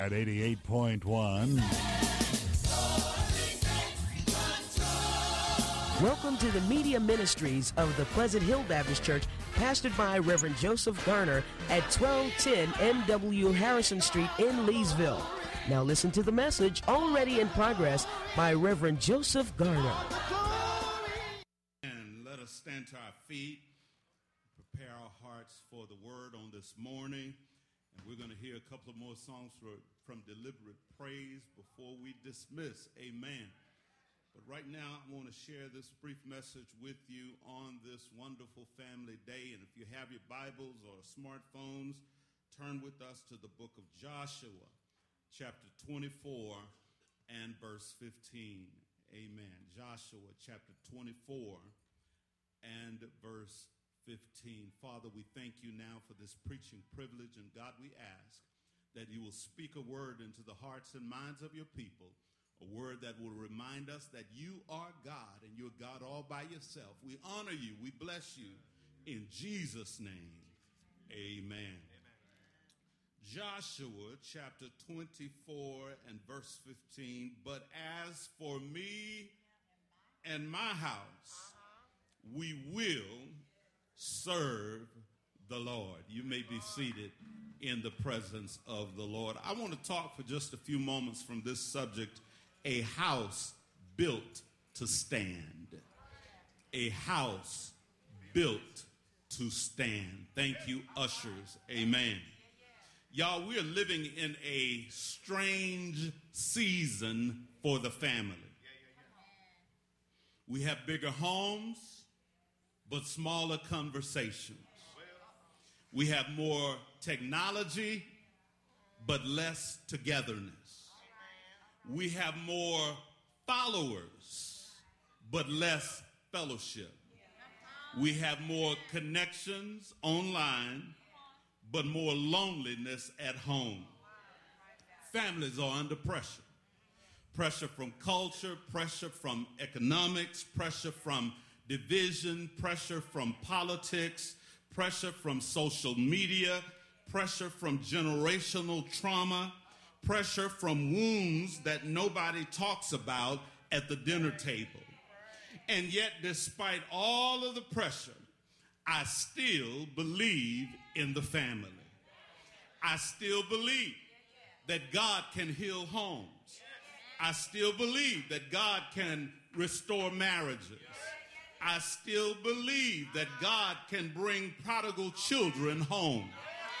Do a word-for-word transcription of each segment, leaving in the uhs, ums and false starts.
At eighty-eight point one. Welcome to the media ministries of the Pleasant Hill Baptist Church, pastored by Reverend Joseph Garner at twelve ten M W Harrison Street in Leesville. Now listen to the message already in progress by Reverend Joseph Garner. And let us stand to our feet, prepare our hearts for the word on this morning. And we're going to hear a couple of more songs for, from Deliberate Praise before we dismiss. Amen. But right now, I want to share this brief message with you on this wonderful family day. And if you have your Bibles or smartphones, turn with us to the book of Joshua, chapter twenty-four and verse fifteen. Amen. Joshua, chapter twenty-four and verse fifteen. Father, we thank you now for this preaching privilege. And God, we ask that you will speak a word into the hearts and minds of your people. A word that will remind us that you are God and you're God all by yourself. We honor you. We bless you. In Jesus' name, amen. Amen. Joshua chapter twenty-four and verse fifteen. But as for me and my house, we will serve the Lord. You may be seated in the presence of the Lord. I want to talk for just a few moments from this subject. A house built to stand. A house built to stand. Thank you, ushers. Amen. Y'all, we're living in a strange season for the family. We have bigger homes, but smaller conversations. We have more technology, but less togetherness. We have more followers, but less fellowship. We have more connections online, but more loneliness at home. Families are under pressure. Pressure from culture, pressure from economics, pressure from division, pressure from politics, pressure from social media, pressure from generational trauma, pressure from wounds that nobody talks about at the dinner table. And yet, despite all of the pressure, I still believe in the family. I still believe that God can heal homes. I still believe that God can restore marriages. I still believe that God can bring prodigal children home.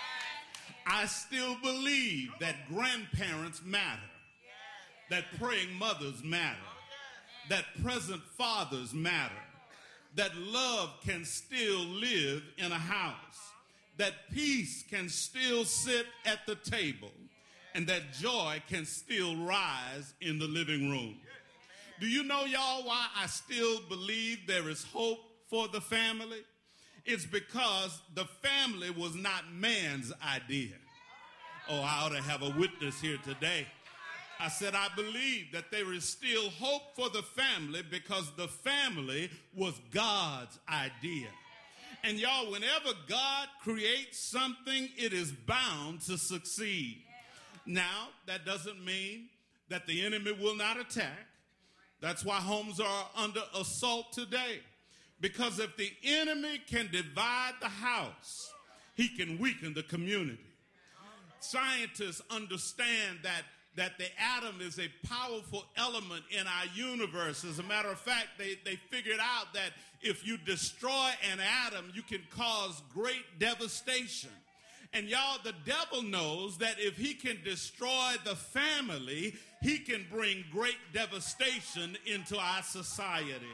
I still believe that grandparents matter, that praying mothers matter, that present fathers matter, that love can still live in a house, that peace can still sit at the table, and that joy can still rise in the living room. Do you know, y'all, why I still believe there is hope for the family? It's because the family was not man's idea. Oh, I ought to have a witness here today. I said I believe that there is still hope for the family because the family was God's idea. And y'all, whenever God creates something, it is bound to succeed. Now, that doesn't mean that the enemy will not attack. That's why homes are under assault today. Because if the enemy can divide the house, he can weaken the community. Scientists understand that, that the atom is a powerful element in our universe. As a matter of fact, they, they figured out that if you destroy an atom, you can cause great devastation. And y'all, the devil knows that if he can destroy the family, he can bring great devastation into our society.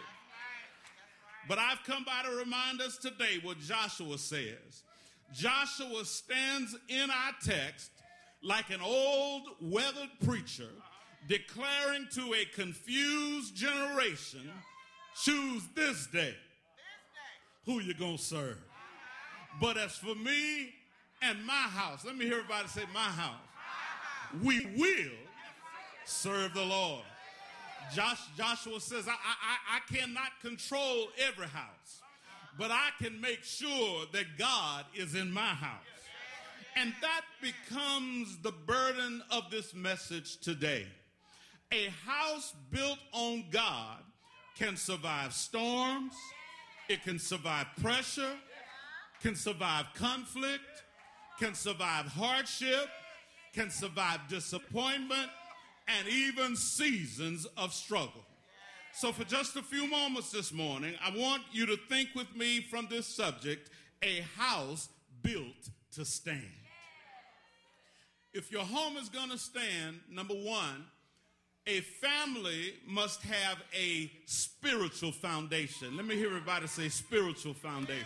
But I've come by to remind us today what Joshua says. Joshua stands in our text like an old weathered preacher declaring to a confused generation, choose this day who you're going to serve. But as for me and my house, let me hear everybody say my house, we will serve the Lord. Josh, Joshua says, I, I, I cannot control every house, but I can make sure that God is in my house. And that becomes the burden of this message today. A house built on God can survive storms, it can survive pressure, can survive conflict, can survive hardship, can survive disappointment, and even seasons of struggle. So for just a few moments this morning, I want you to think with me from this subject, a house built to stand. If your home is going to stand, number one, a family must have a spiritual foundation. Let me hear everybody say spiritual foundation.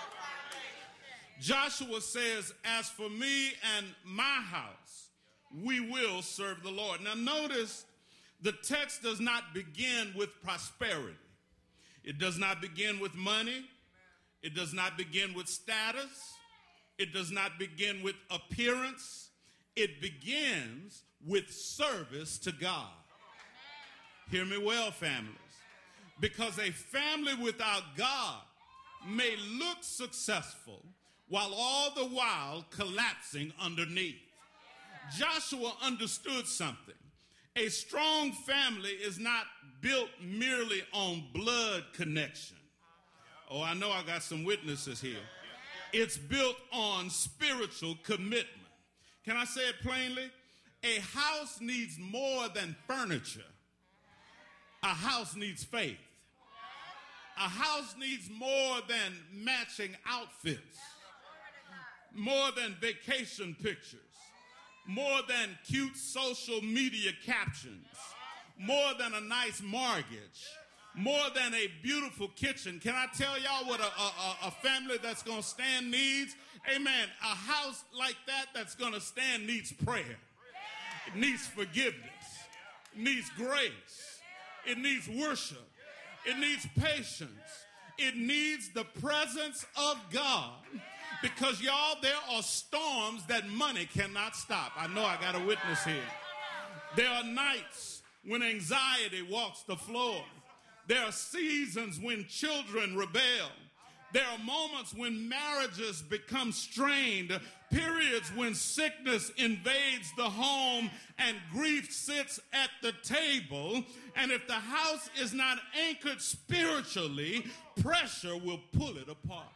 Joshua says, as for me and my house, we will serve the Lord. Now notice, the text does not begin with prosperity. It does not begin with money. It does not begin with status. It does not begin with appearance. It begins with service to God. Hear me well, families. Because a family without God may look successful while all the while collapsing underneath. Joshua understood something. A strong family is not built merely on blood connection. Oh, I know I got some witnesses here. It's built on spiritual commitment. Can I say it plainly? A house needs more than furniture. A house needs faith. A house needs more than matching outfits, more than vacation pictures, more than cute social media captions, more than a nice mortgage, more than a beautiful kitchen. Can I tell y'all what a, a, a family that's going to stand needs? Amen. A house like that that's going to stand needs prayer. It needs forgiveness. It needs grace. It needs worship. It needs patience. It needs the presence of God. Because, y'all, there are storms that money cannot stop. I know I got a witness here. There are nights when anxiety walks the floor. There are seasons when children rebel. There are moments when marriages become strained, periods when sickness invades the home and grief sits at the table. And if the house is not anchored spiritually, pressure will pull it apart.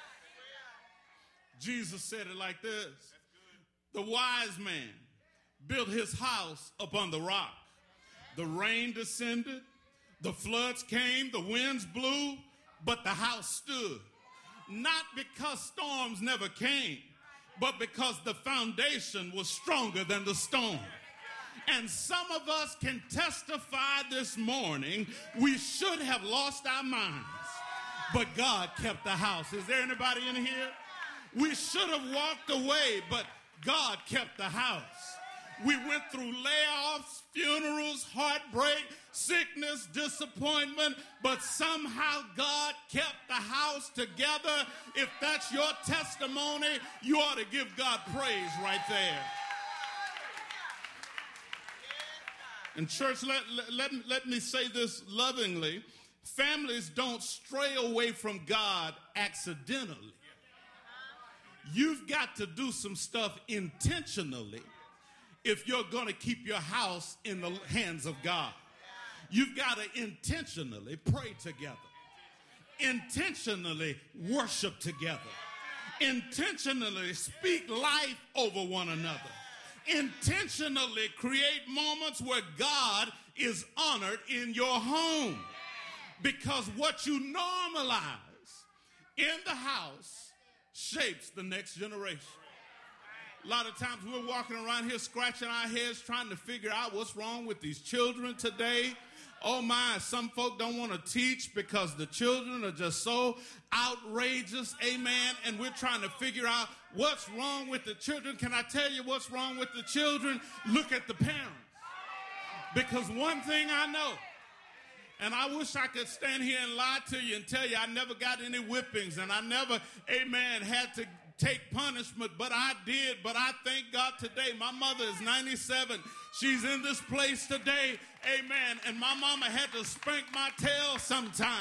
Jesus said it like this. The wise man built his house upon the rock. The rain descended, the floods came, the winds blew, but the house stood. Not because storms never came, but because the foundation was stronger than the storm. And some of us can testify this morning, we should have lost our minds, but God kept the house. Is there anybody in here? We should have walked away, but God kept the house. We went through layoffs, funerals, heartbreak, sickness, disappointment, but somehow God kept the house together. If that's your testimony, you ought to give God praise right there. And church, let, let, let me say this lovingly. Families don't stray away from God accidentally. You've got to do some stuff intentionally if you're going to keep your house in the hands of God. You've got to intentionally pray together, intentionally worship together, intentionally speak life over one another, intentionally create moments where God is honored in your home. Because what you normalize in the house shapes the next generation. A lot of times we're walking around here scratching our heads trying to figure out what's wrong with these children today. Oh my, some folk don't want to teach because the children are just so outrageous, amen, and we're trying to figure out what's wrong with the children. Can I tell you what's wrong with the children? Look at the parents. Because one thing I know, and I wish I could stand here and lie to you and tell you I never got any whippings and I never, amen, had to take punishment, but I did. But I thank God today. My mother is ninety-seven. She's in this place today, amen. And my mama had to spank my tail sometimes.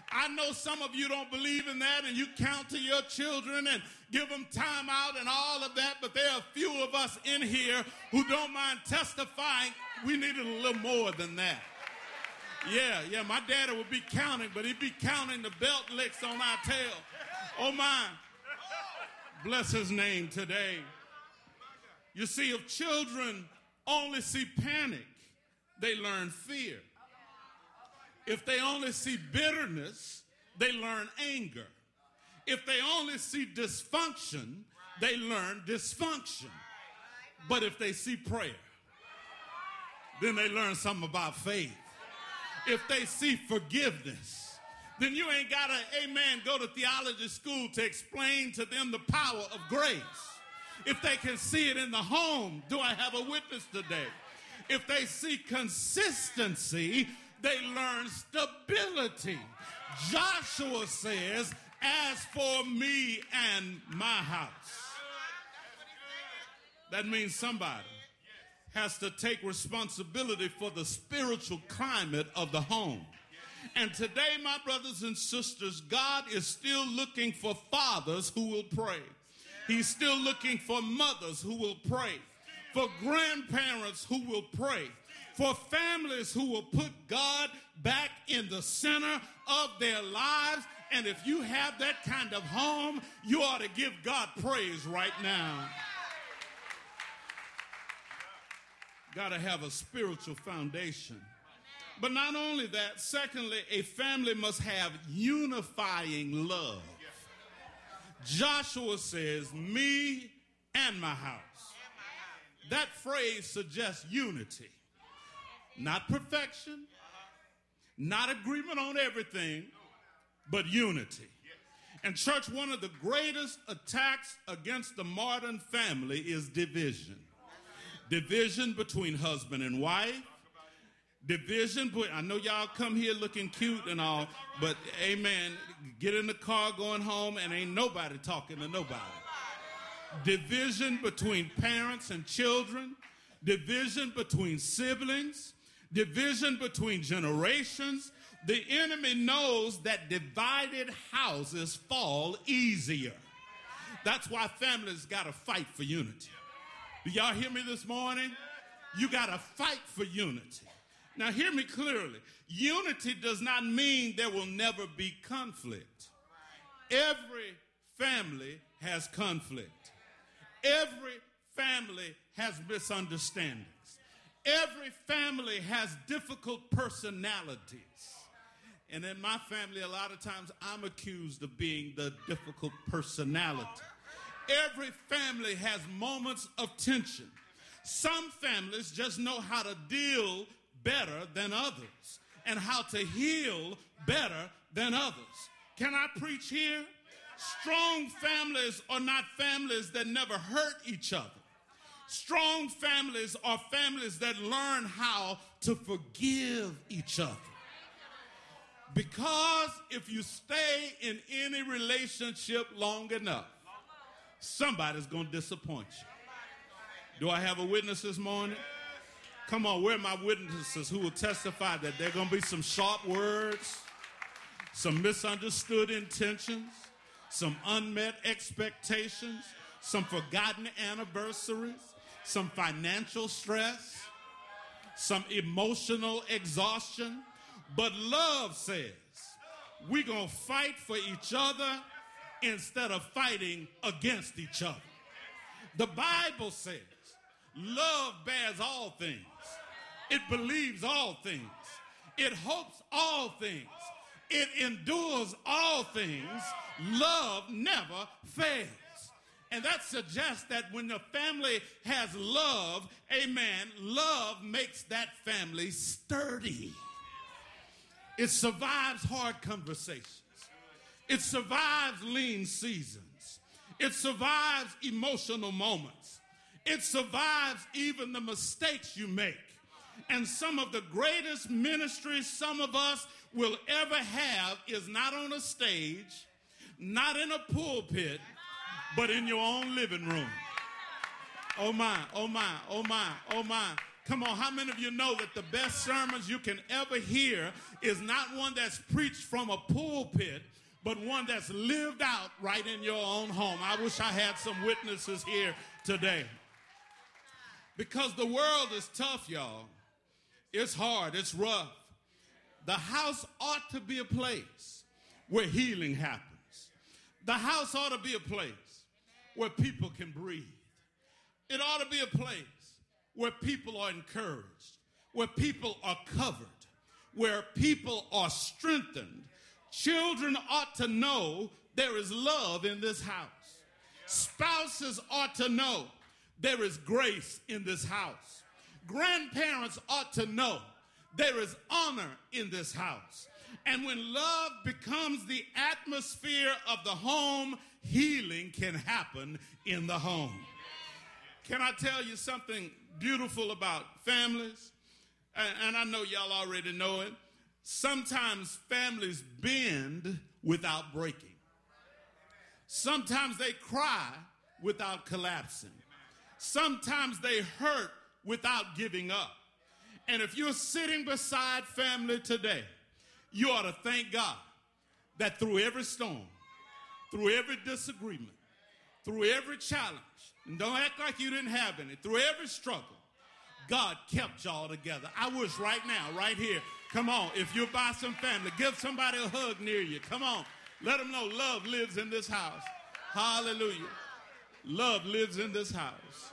I know some of you don't believe in that, and you count to your children and give them time out and all of that, but there are a few of us in here who don't mind testifying. We needed a little more than that. Yeah, yeah, my daddy would be counting, but he'd be counting the belt licks on our tail. Oh, my. Bless his name today. You see, if children only see panic, they learn fear. If they only see bitterness, they learn anger. If they only see dysfunction, they learn dysfunction. But if they see prayer, then they learn something about faith. If they see forgiveness, then you ain't got to, amen, go to theology school to explain to them the power of grace. If they can see it in the home, do I have a witness today? If they see consistency, they learn stability. Joshua says, as for me and my house. That means somebody has to take responsibility for the spiritual climate of the home. And today, my brothers and sisters, God is still looking for fathers who will pray. He's still looking for mothers who will pray, for grandparents who will pray, for families who will put God back in the center of their lives. And if you have that kind of home, you ought to give God praise right now. Got to have a spiritual foundation. But not only that, secondly, a family must have unifying love. Joshua says, me and my house. That phrase suggests unity. Not perfection, not agreement on everything, but unity. And church, one of the greatest attacks against the modern family is division. Division between husband and wife. Division, I know y'all come here looking cute and all, but amen, get in the car going home and ain't nobody talking to nobody. Division between parents and children. Division between siblings. Division between generations. The enemy knows that divided houses fall easier. That's why families got to fight for unity. Do y'all hear me this morning? You got to fight for unity. Now, hear me clearly. Unity does not mean there will never be conflict. Every family has conflict. Every family has misunderstandings. Every family has difficult personalities. And in my family, a lot of times I'm accused of being the difficult personality. Every family has moments of tension. Some families just know how to deal better than others and how to heal better than others. Can I preach here? Strong families are not families that never hurt each other. Strong families are families that learn how to forgive each other. Because if you stay in any relationship long enough, somebody's going to disappoint you. Do I have a witness this morning? Come on, where are my witnesses who will testify that there are going to be some sharp words, some misunderstood intentions, some unmet expectations, some forgotten anniversaries, some financial stress, some emotional exhaustion. But love says we're going to fight for each other instead of fighting against each other. The Bible says love bears all things. It believes all things. It hopes all things. It endures all things. Love never fails. And that suggests that when the family has love, amen, love makes that family sturdy. It survives hard conversations. It survives lean seasons. It survives emotional moments. It survives even the mistakes you make. And some of the greatest ministries some of us will ever have is not on a stage, not in a pulpit, but in your own living room. Oh my, oh my, oh my, oh my. Come on, how many of you know that the best sermons you can ever hear is not one that's preached from a pulpit, but one that's lived out right in your own home? I wish I had some witnesses here today. Because the world is tough, y'all. It's hard, it's rough. The house ought to be a place where healing happens. The house ought to be a place where people can breathe. It ought to be a place where people are encouraged, where people are covered, where people are strengthened. Children ought to know there is love in this house. Spouses ought to know there is grace in this house. Grandparents ought to know there is honor in this house. And when love becomes the atmosphere of the home, healing can happen in the home. Can I tell you something beautiful about families? And I know y'all already know it. Sometimes families bend without breaking. Sometimes they cry without collapsing. Sometimes they hurt without giving up. And if you're sitting beside family today, you ought to thank God that through every storm, through every disagreement, through every challenge, and don't act like you didn't have any, through every struggle, God kept y'all together. I wish right now, right here, come on, if you're by some family, give somebody a hug near you. Come on, let them know love lives in this house. Hallelujah. Love lives in this house.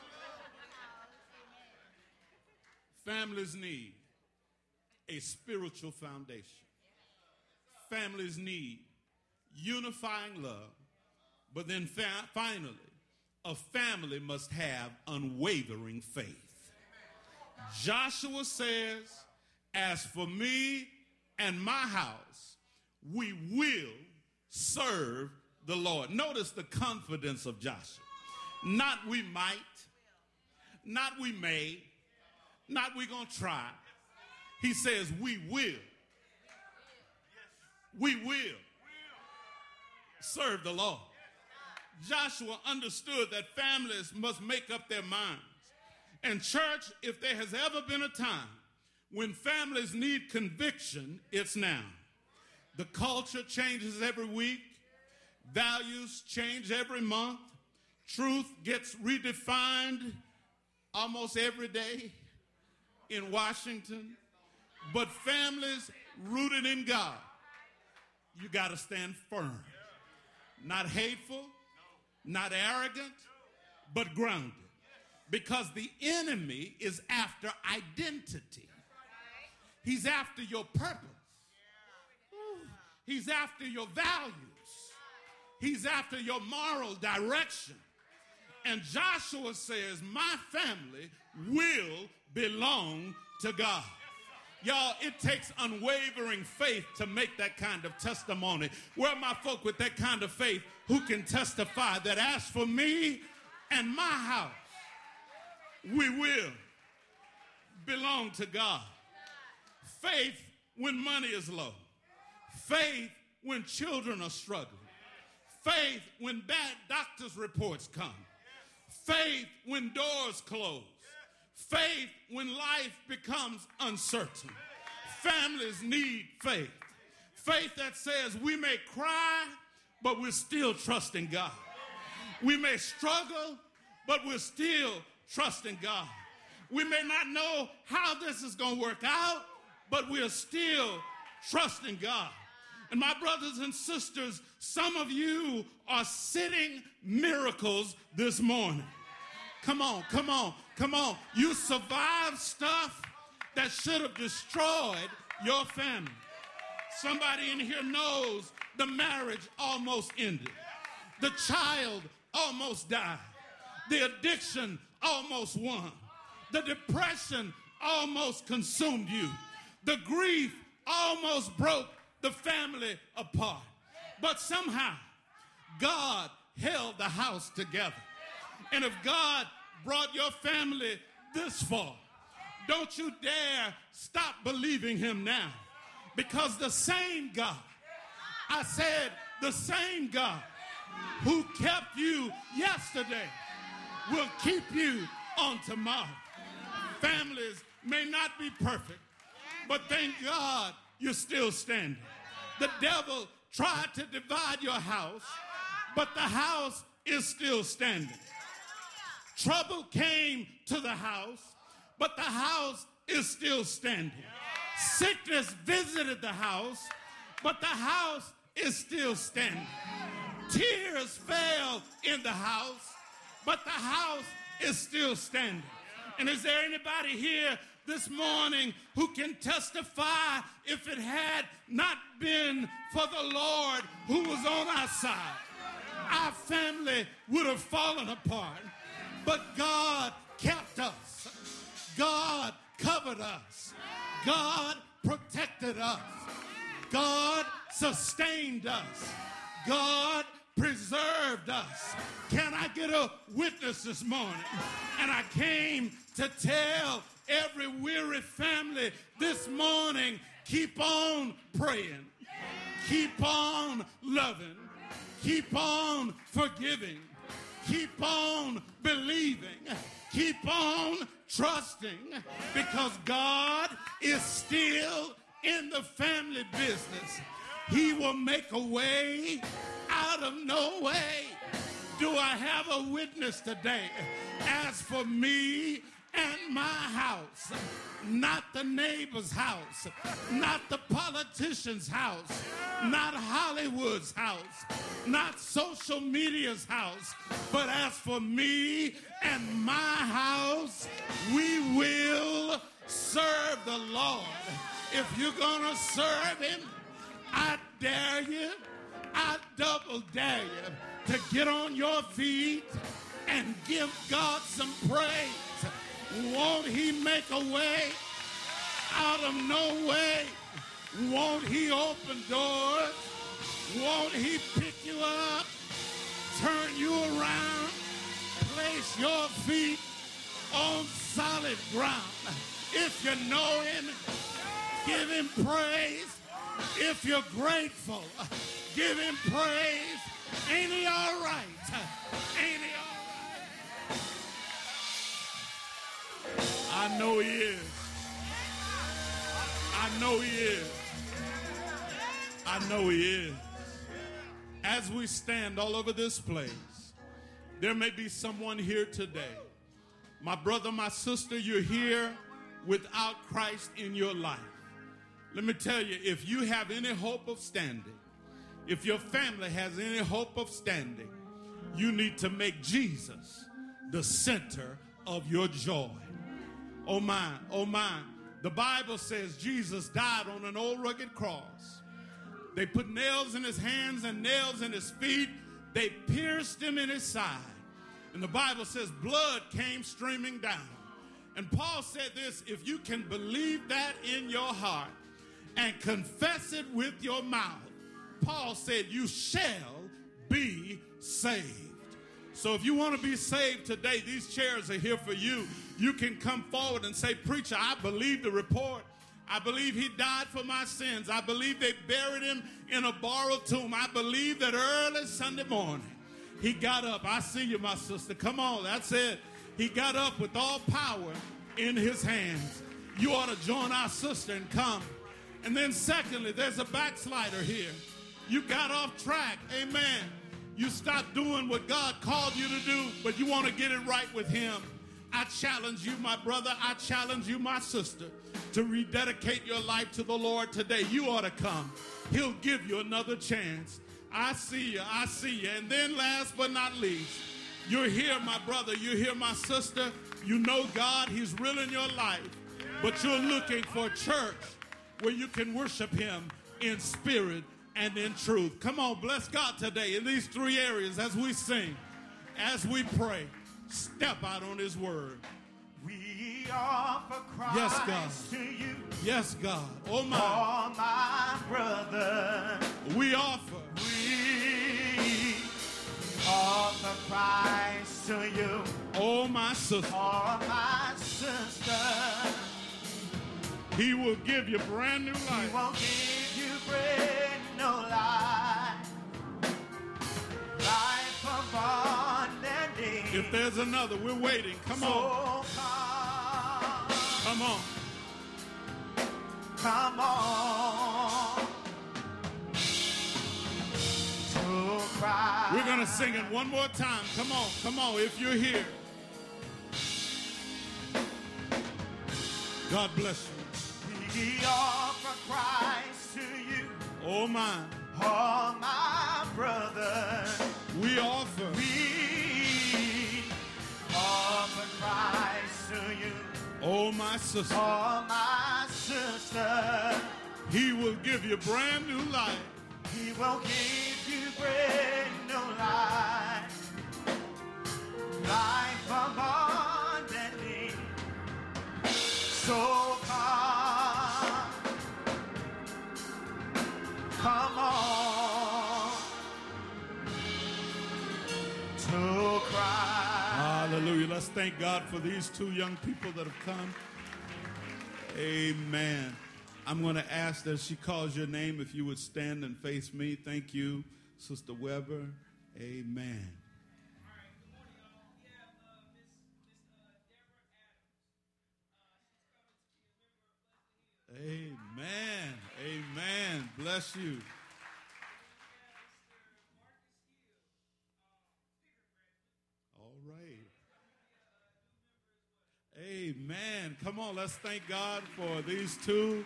Families need a spiritual foundation. Families need unifying love, but then fa- finally, a family must have unwavering faith. Joshua says, as for me and my house, we will serve the Lord. Notice the confidence of Joshua. Not we might, not we may, not we gonna try. He says we will. We will serve the Lord. Joshua understood that families must make up their minds. And church, if there has ever been a time when families need conviction, it's now. The culture changes every week. Values change every month. Truth gets redefined almost every day in Washington. But families rooted in God, you got to stand firm. Not hateful, not arrogant, but grounded. Because the enemy is after identity. He's after your purpose. He's after your values. He's after your moral direction. And Joshua says, my family will belong to God. Y'all, it takes unwavering faith to make that kind of testimony. Where are my folk with that kind of faith who can testify that as for me and my house, we will belong to God? Faith when money is low. Faith when children are struggling. Faith when bad doctor's reports come. Faith when doors close. Faith when life becomes uncertain. Families need faith. Faith that says we may cry, but we're still trusting God. We may struggle, but we're still trusting God. We may not know how this is going to work out, but we're still trusting God. And my brothers and sisters, some of you are sitting miracles this morning. Come on, come on, come on. You survived stuff that should have destroyed your family. Somebody in here knows the marriage almost ended. The child almost died. The addiction almost won. The depression almost consumed you. The grief almost broke the family apart. But somehow, God held the house together. And if God brought your family this far, don't you dare stop believing him now. Because the same God, I said the same God who kept you yesterday will keep you on tomorrow. families may not be perfect, but thank God you're still standing. The devil tried to divide your house, but the house is still standing. Trouble came to the house, but the house is still standing. Sickness visited the house, but the house is still standing. Tears fell in the house, but the house is still standing. And is there anybody here this morning who can testify if it had not been for the Lord who was on our side, our family would have fallen apart? But God kept us. God covered us. God protected us. God sustained us. God preserved us. Can I get a witness this morning? And I came to tell every weary family this morning, keep on praying. Keep on loving. Keep on forgiving. Keep on believing. Keep on trusting, because God is still in the family business. He will make a way out of no way. Do I have a witness today? As for me and my house, not the neighbor's house, not the politician's house, not Hollywood's house, not social media's house, but as for me and my house, we will serve the Lord. If you're gonna serve him, I dare you, I double dare you to get on your feet and give God some praise. Won't he make a way out of no way? Won't he open doors? Won't he pick you up, turn you around, place your feet on solid ground? If you know him, give him praise. If you're grateful, give him praise. Ain't he all right? Ain't he all right? I know he is. I know he is. I know he is. As we stand all over this place, there may be someone here today. My brother, my sister, you're here without Christ in your life. Let me tell you, if you have any hope of standing, if your family has any hope of standing, you need to make Jesus the center of your joy. Oh my, oh my. The Bible says Jesus died on an old rugged cross. They put nails in his hands and nails in his feet. They pierced him in his side. And the Bible says blood came streaming down. And Paul said this, if you can believe that in your heart and confess it with your mouth, Paul said you shall be saved. So if you want to be saved today, these chairs are here for you. You can come forward and say, preacher, I believe the report. I believe he died for my sins. I believe they buried him in a borrowed tomb. I believe that early Sunday morning he got up. I see you, my sister. Come on, that's it. He got up with all power in his hands. You ought to join our sister and come. And then secondly, there's a backslider here. You got off track. Amen. You stopped doing what God called you to do, but you want to get it right with him. I challenge you, my brother. I challenge you, my sister, to rededicate your life to the Lord today. You ought to come. He'll give you another chance. I see you. I see you. And then last but not least, you're here, my brother. You're here, my sister. You know God. He's real in your life. But you're looking for a church where you can worship him in spirit and in truth. Come on, bless God today in these three areas as we sing, as we pray. Step out on his word. We offer Christ yes, God. to you. Yes, God. Oh, my. Oh, my brother. We offer. We offer Christ to you. Oh, my sister. Oh, my sister. He will give you brand new life. He will give you brand new life. Life abundantly. If there's another, we're waiting. Come so on. Come. Come on. Come on. To cry. We're going to sing it one more time. Come on, come on, if you're here. God bless you. We offer Christ to you. Oh, my. Oh, my brother. We offer. We offer Christ to you. Oh, my sister. Oh, my sister. He will give you brand new life. He will give you brand new life. Life abundantly. So come. Come on. To cry. Hallelujah. Let's thank God for these two young people that have come. Amen. I'm going to ask that she calls your name if you would stand and face me. Thank you, Sister Weber. Amen. Amen. Amen. Bless you. All right. Amen. Come on, let's thank God for these two.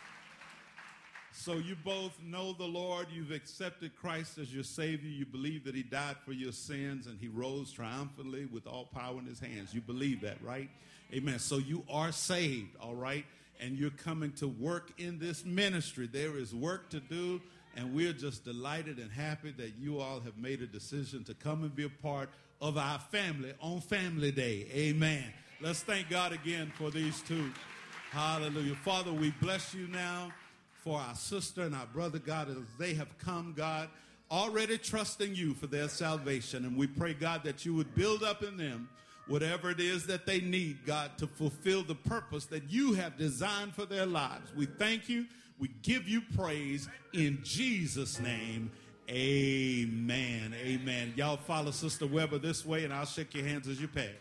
So you both know the Lord. You've accepted Christ as your Savior. You believe that he died for your sins and he rose triumphantly with all power in his hands. You believe that, right? Amen. So you are saved, all right? And you're coming to work in this ministry. There is work to do, and we're just delighted and happy that you all have made a decision to come and be a part of our family on Family Day. Amen. Let's thank God again for these two. Hallelujah. Father, we bless you now for our sister and our brother, God, as they have come, God, already trusting you for their salvation. And we pray, God, that you would build up in them whatever it is that they need, God, to fulfill the purpose that you have designed for their lives. We thank you. We give you praise in Jesus' name. Amen. Amen. Y'all follow Sister Weber this way, and I'll shake your hands as you pass.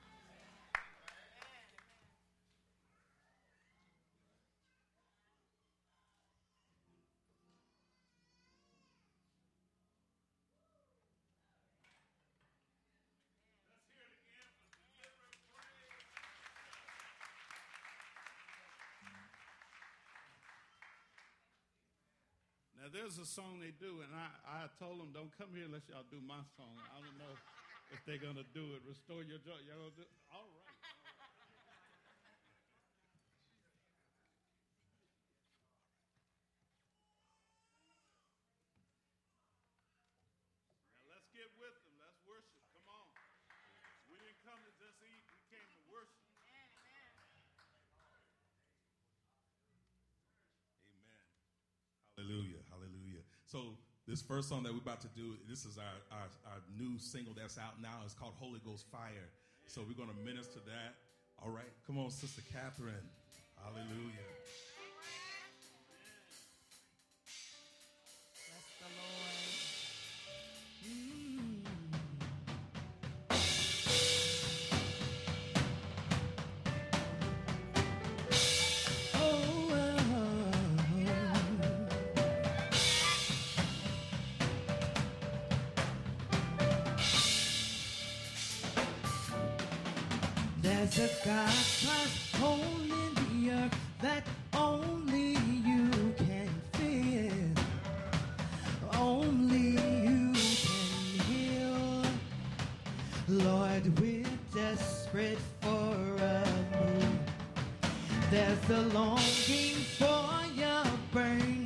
Now, there's a song they do, and I, I told them, don't come here unless y'all do my song. I don't know if they're going to do it. Restore your joy. Y'all going to do it? All right. Now, let's get with them. Let's worship. Come on. We didn't come to just eat. We came to worship. Amen. Hallelujah. Hallelujah. So this first song that we're about to do, this is our, our, our new single that's out now. It's called Holy Ghost Fire. So we're going to minister that. All right. Come on, Sister Catherine. Hallelujah. Bless the Lord. Mm. There's a God-sized hole in the earth that only you can fill. Only you can heal. Lord, we're desperate for a move. There's a longing for your burning